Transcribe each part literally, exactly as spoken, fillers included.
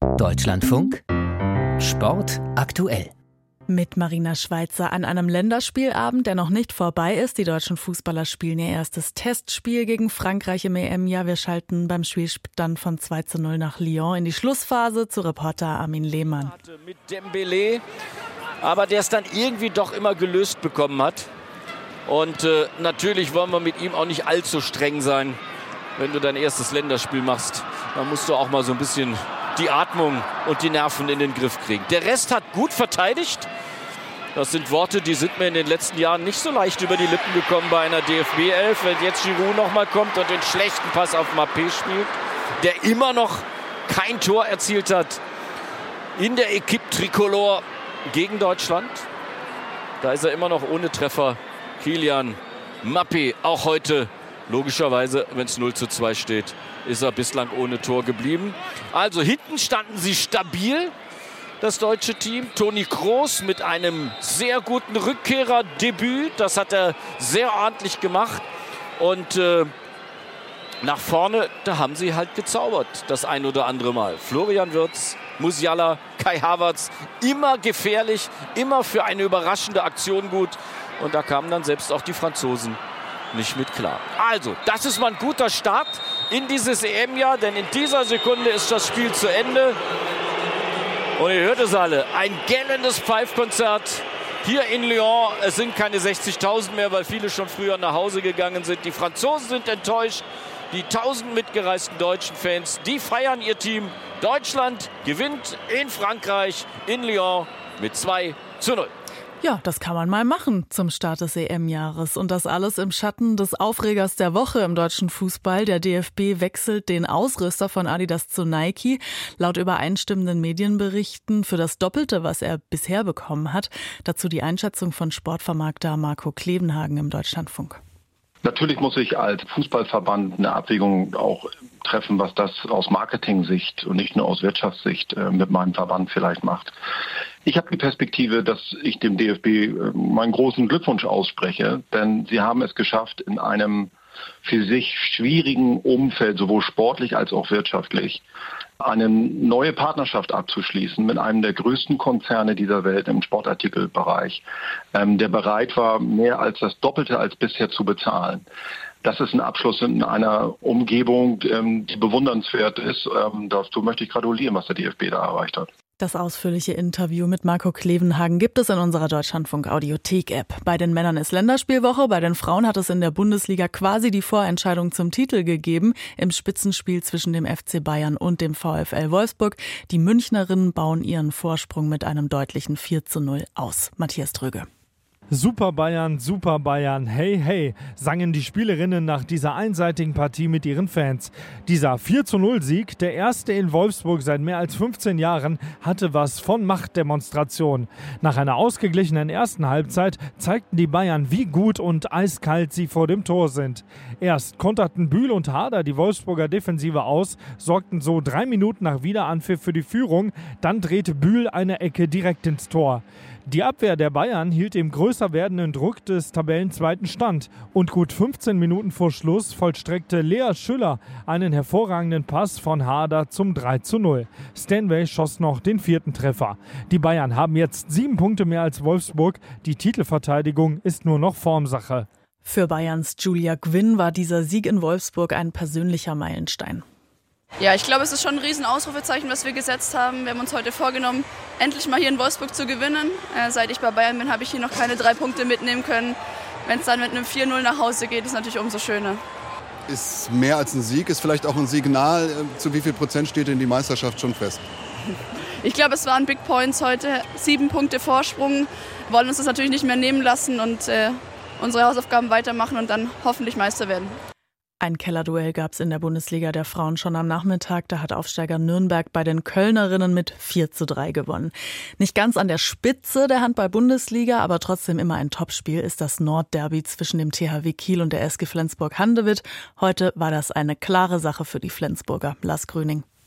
Deutschlandfunk Sport aktuell. Mit Marina Schweizer an einem Länderspielabend, der noch nicht vorbei ist. Die deutschen Fußballer spielen ihr erstes Testspiel gegen Frankreich im E M-Jahr. Wir schalten beim Spielstand von zwei zu null nach Lyon in die Schlussphase zu Reporter Armin Lehmann. Mit Dembélé, aber der es dann irgendwie doch immer gelöst bekommen hat. Und äh, natürlich wollen wir mit ihm auch nicht allzu streng sein. Wenn du dein erstes Länderspiel machst, dann musst du auch mal so ein bisschen die Atmung und die Nerven in den Griff kriegen. Der Rest hat gut verteidigt. Das sind Worte, die sind mir in den letzten Jahren nicht so leicht über die Lippen gekommen bei einer D F B elf. Wenn jetzt Giroud noch mal kommt und den schlechten Pass auf Mbappé spielt, der immer noch kein Tor erzielt hat in der Equipe Tricolore gegen Deutschland. Da ist er immer noch ohne Treffer. Kylian Mbappé, auch heute logischerweise, wenn es null zu zwei steht, ist er bislang ohne Tor geblieben. Also hinten standen sie stabil, das deutsche Team. Toni Kroos mit einem sehr guten Rückkehrerdebüt. Das hat er sehr ordentlich gemacht. Und äh, nach vorne, da haben sie halt gezaubert, das ein oder andere Mal. Florian Wirtz, Musiala, Kai Havertz, immer gefährlich, immer für eine überraschende Aktion gut. Und da kamen dann selbst auch die Franzosen nicht mit klar. Also, das ist mal ein guter Start in dieses E M-Jahr, denn in dieser Sekunde ist das Spiel zu Ende. Und ihr hört es alle, ein gellendes Pfeifkonzert hier in Lyon. Es sind keine sechzigtausend mehr, weil viele schon früher nach Hause gegangen sind. Die Franzosen sind enttäuscht. Die tausend mitgereisten deutschen Fans, die feiern ihr Team. Deutschland gewinnt in Frankreich, in Lyon mit zwei zu null. Ja, das kann man mal machen zum Start des E M-Jahres. Und das alles im Schatten des Aufregers der Woche im deutschen Fußball. Der D F B wechselt den Ausrüster von Adidas zu Nike. Laut übereinstimmenden Medienberichten für das Doppelte, was er bisher bekommen hat. Dazu die Einschätzung von Sportvermarkter Marco Klevenhagen im Deutschlandfunk. Natürlich muss ich als Fußballverband eine Abwägung auch treffen, was das aus Marketing-Sicht und nicht nur aus Wirtschaftssicht mit meinem Verband vielleicht macht. Ich habe die Perspektive, dass ich dem D F B meinen großen Glückwunsch ausspreche, denn sie haben es geschafft, in einem für sich schwierigen Umfeld, sowohl sportlich als auch wirtschaftlich, eine neue Partnerschaft abzuschließen mit einem der größten Konzerne dieser Welt im Sportartikelbereich, ähm, der bereit war, mehr als das Doppelte als bisher zu bezahlen. Das ist ein Abschluss in einer Umgebung, ähm, die bewundernswert ist. Ähm, dazu möchte ich gratulieren, was der D F B da erreicht hat. Das ausführliche Interview mit Marco Klevenhagen gibt es in unserer Deutschlandfunk-Audiothek-App. Bei den Männern ist Länderspielwoche, bei den Frauen hat es in der Bundesliga quasi die Vorentscheidung zum Titel gegeben im Spitzenspiel zwischen dem F C Bayern und dem VfL Wolfsburg. Die Münchnerinnen bauen ihren Vorsprung mit einem deutlichen vier zu null aus. Matthias Dröge. Super Bayern, Super Bayern, hey, hey, sangen die Spielerinnen nach dieser einseitigen Partie mit ihren Fans. Dieser vier zu null Sieg, der erste in Wolfsburg seit mehr als fünfzehn Jahren, hatte was von Machtdemonstration. Nach einer ausgeglichenen ersten Halbzeit zeigten die Bayern, wie gut und eiskalt sie vor dem Tor sind. Erst konterten Bühl und Harder die Wolfsburger Defensive aus, sorgten so drei Minuten nach Wiederanpfiff für die Führung, dann drehte Bühl eine Ecke direkt ins Tor. Die Abwehr der Bayern hielt dem größer werdenden Druck des Tabellenzweiten stand und gut fünfzehn Minuten vor Schluss vollstreckte Lea Schüller einen hervorragenden Pass von Harder zum drei zu null. Stanway schoss noch den vierten Treffer. Die Bayern haben jetzt sieben Punkte mehr als Wolfsburg. Die Titelverteidigung ist nur noch Formsache. Für Bayerns Julia Gwynn war dieser Sieg in Wolfsburg ein persönlicher Meilenstein. Ja, ich glaube, es ist schon ein riesen Ausrufezeichen, was wir gesetzt haben. Wir haben uns heute vorgenommen, endlich mal hier in Wolfsburg zu gewinnen. Äh, seit ich bei Bayern bin, habe ich hier noch keine drei Punkte mitnehmen können. Wenn es dann mit einem vier null nach Hause geht, ist natürlich umso schöner. Ist mehr als ein Sieg, ist vielleicht auch ein Signal. Zu wie viel Prozent steht denn die Meisterschaft schon fest? Ich glaube, es waren Big Points heute. Sieben Punkte Vorsprung. Wir wollen uns das natürlich nicht mehr nehmen lassen und äh, unsere Hausaufgaben weitermachen und dann hoffentlich Meister werden. Ein Kellerduell gab es in der Bundesliga der Frauen schon am Nachmittag. Da hat Aufsteiger Nürnberg bei den Kölnerinnen mit vier zu drei gewonnen. Nicht ganz an der Spitze der Handball-Bundesliga, aber trotzdem immer ein Topspiel ist das Nordderby zwischen dem T H W Kiel und der S G Flensburg-Handewitt. Heute war das eine klare Sache für die Flensburger. Lars Grüning.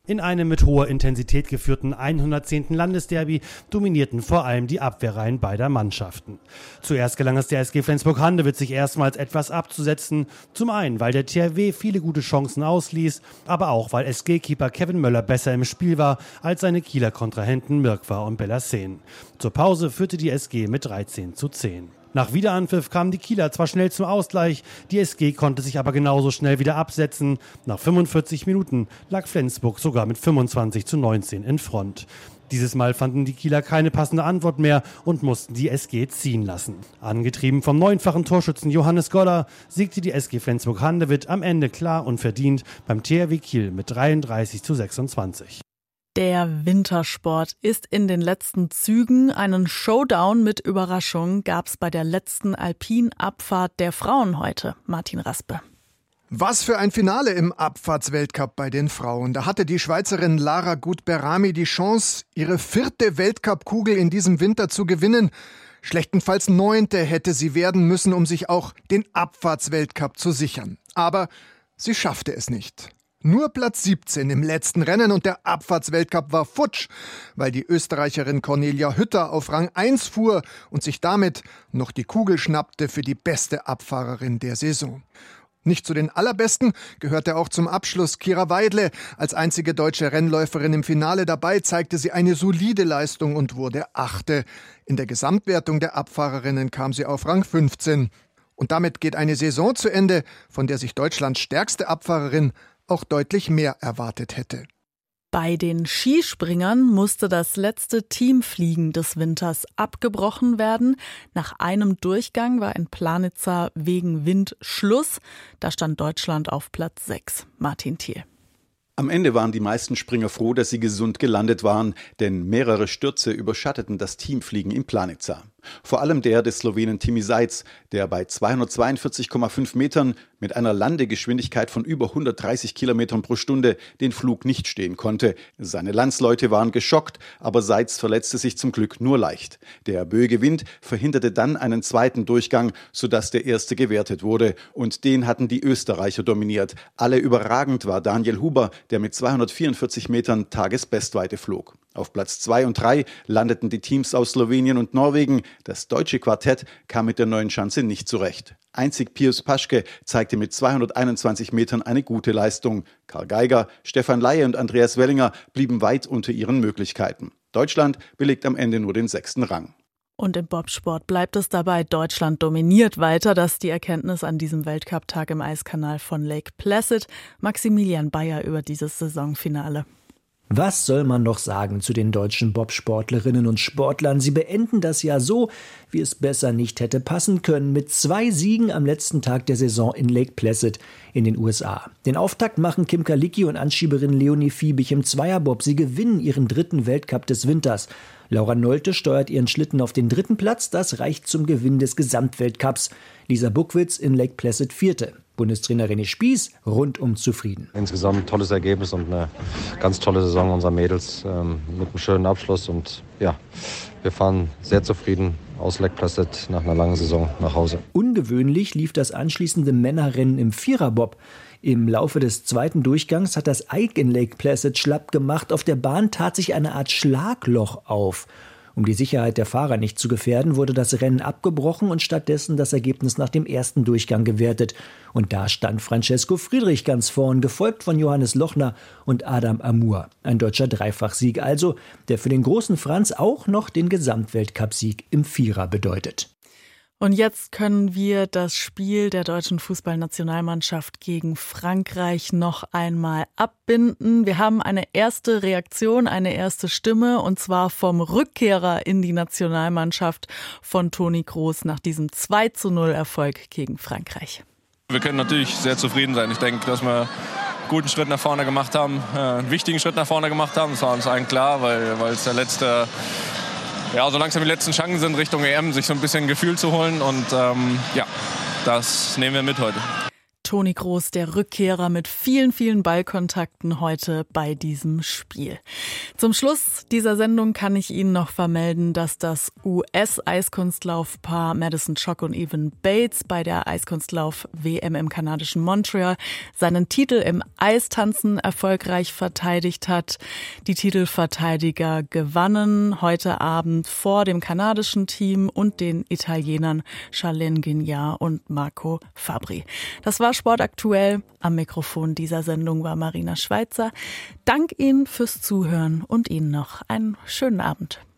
In einem mit hoher Intensität geführten hundertzehnten Landesderby dominierten vor allem die Abwehrreihen beider Mannschaften. Zuerst gelang es der S G Flensburg-Handewitt, sich erstmals etwas abzusetzen. Zum einen, weil der T H W viele gute Chancen ausließ, aber auch, weil S G-Keeper Kevin Möller besser im Spiel war als seine Kieler Kontrahenten Mirkwa und Bellassem. Zur Pause führte die S G mit dreizehn zu zehn. Nach Wiederanpfiff kamen die Kieler zwar schnell zum Ausgleich, die S G konnte sich aber genauso schnell wieder absetzen. Nach fünfundvierzig Minuten lag Flensburg sogar mit fünfundzwanzig zu neunzehn in Front. Dieses Mal fanden die Kieler keine passende Antwort mehr und mussten die S G ziehen lassen. Angetrieben vom neunfachen Torschützen Johannes Godder siegte die S G Flensburg-Handewitt am Ende klar und verdient beim T H W Kiel mit dreiunddreißig zu sechsundzwanzig. Der Wintersport ist in den letzten Zügen. Einen Showdown mit Überraschung gab es bei der letzten Alpin-Abfahrt der Frauen heute. Martin Raspe. Was für ein Finale im Abfahrtsweltcup bei den Frauen. Da hatte die Schweizerin Lara Gut-Berami die Chance, ihre vierte Weltcup-Kugel in diesem Winter zu gewinnen. Schlechtenfalls neunte hätte sie werden müssen, um sich auch den Abfahrtsweltcup zu sichern. Aber sie schaffte es nicht. Nur Platz siebzehn im letzten Rennen und der Abfahrtsweltcup war futsch, weil die Österreicherin Cornelia Hütter auf Rang eins fuhr und sich damit noch die Kugel schnappte für die beste Abfahrerin der Saison. Nicht zu den allerbesten gehörte auch zum Abschluss Kira Weidle. Als einzige deutsche Rennläuferin im Finale dabei zeigte sie eine solide Leistung und wurde Achte. In der Gesamtwertung der Abfahrerinnen kam sie auf Rang fünfzehn. Und damit geht eine Saison zu Ende, von der sich Deutschlands stärkste Abfahrerin auch deutlich mehr erwartet hätte. Bei den Skispringern musste das letzte Teamfliegen des Winters abgebrochen werden. Nach einem Durchgang war in Planitza wegen Wind Schluss. Da stand Deutschland auf Platz sechs. Martin Thiel. Am Ende waren die meisten Springer froh, dass sie gesund gelandet waren, denn mehrere Stürze überschatteten das Teamfliegen in Planitza. Vor allem der des Slowenen Timi Zajc, der bei zweihundertzweiundvierzig Komma fünf Metern mit einer Landegeschwindigkeit von über hundertdreißig Kilometern pro Stunde den Flug nicht stehen konnte. Seine Landsleute waren geschockt, aber Zajc verletzte sich zum Glück nur leicht. Der böige Wind verhinderte dann einen zweiten Durchgang, sodass der erste gewertet wurde. Und den hatten die Österreicher dominiert. Alle überragend war Daniel Huber, der mit zweihundertvierundvierzig Metern Tagesbestweite flog. Auf Platz zwei und drei landeten die Teams aus Slowenien und Norwegen. Das deutsche Quartett kam mit der neuen Schanze nicht zurecht. Einzig Pius Paschke zeigte mit zweihunderteinundzwanzig Metern eine gute Leistung. Karl Geiger, Stefan Laie und Andreas Wellinger blieben weit unter ihren Möglichkeiten. Deutschland belegt am Ende nur den sechsten Rang. Und im Bobsport bleibt es dabei, Deutschland dominiert weiter. Das ist die Erkenntnis an diesem Weltcup-Tag im Eiskanal von Lake Placid. Maximilian Bayer über dieses Saisonfinale. Was soll man noch sagen zu den deutschen Bobsportlerinnen und Sportlern? Sie beenden das Jahr so, wie es besser nicht hätte passen können, mit zwei Siegen am letzten Tag der Saison in Lake Placid in den U S A. Den Auftakt machen Kim Kalicki und Anschieberin Leonie Fiebig im Zweierbob. Sie gewinnen ihren dritten Weltcup des Winters. Laura Nolte steuert ihren Schlitten auf den dritten Platz. Das reicht zum Gewinn des Gesamtweltcups. Lisa Buckwitz in Lake Placid vierte. Bundestrainer René Spieß rundum zufrieden. Insgesamt ein tolles Ergebnis und eine ganz tolle Saison unserer Mädels ähm, mit einem schönen Abschluss. Und ja, wir fahren sehr zufrieden aus Lake Placid nach einer langen Saison nach Hause. Ungewöhnlich lief das anschließende Männerrennen im Viererbob. Im Laufe des zweiten Durchgangs hat das Eik in Lake Placid schlapp gemacht. Auf der Bahn tat sich eine Art Schlagloch auf. Um die Sicherheit der Fahrer nicht zu gefährden, wurde das Rennen abgebrochen und stattdessen das Ergebnis nach dem ersten Durchgang gewertet. Und da stand Francesco Friedrich ganz vorn, gefolgt von Johannes Lochner und Adam Amour. Ein deutscher Dreifachsieg also, der für den großen Franz auch noch den Gesamtweltcupsieg im Vierer bedeutet. Und jetzt können wir das Spiel der deutschen Fußballnationalmannschaft gegen Frankreich noch einmal abbinden. Wir haben eine erste Reaktion, eine erste Stimme, und zwar vom Rückkehrer in die Nationalmannschaft von Toni Kroos nach diesem zwei zu null Erfolg gegen Frankreich. Wir können natürlich sehr zufrieden sein. Ich denke, dass wir einen guten Schritt nach vorne gemacht haben, einen wichtigen Schritt nach vorne gemacht haben. Das war uns allen klar, weil, weil es der letzte... Ja, so langsam die letzten Chancen sind Richtung E M, sich so ein bisschen Gefühl zu holen, und ähm, ja, das nehmen wir mit heute. Toni Kroos, der Rückkehrer mit vielen, vielen Ballkontakten heute bei diesem Spiel. Zum Schluss dieser Sendung kann ich Ihnen noch vermelden, dass das U S-Eiskunstlaufpaar Madison Chock und Evan Bates bei der Eiskunstlauf-W M im kanadischen Montreal seinen Titel im Eistanzen erfolgreich verteidigt hat. Die Titelverteidiger gewannen heute Abend vor dem kanadischen Team und den Italienern Charlene Guignard und Marco Fabbri. Das war Sport aktuell. Am Mikrofon dieser Sendung war Marina Schweizer. Dank Ihnen fürs Zuhören und Ihnen noch einen schönen Abend.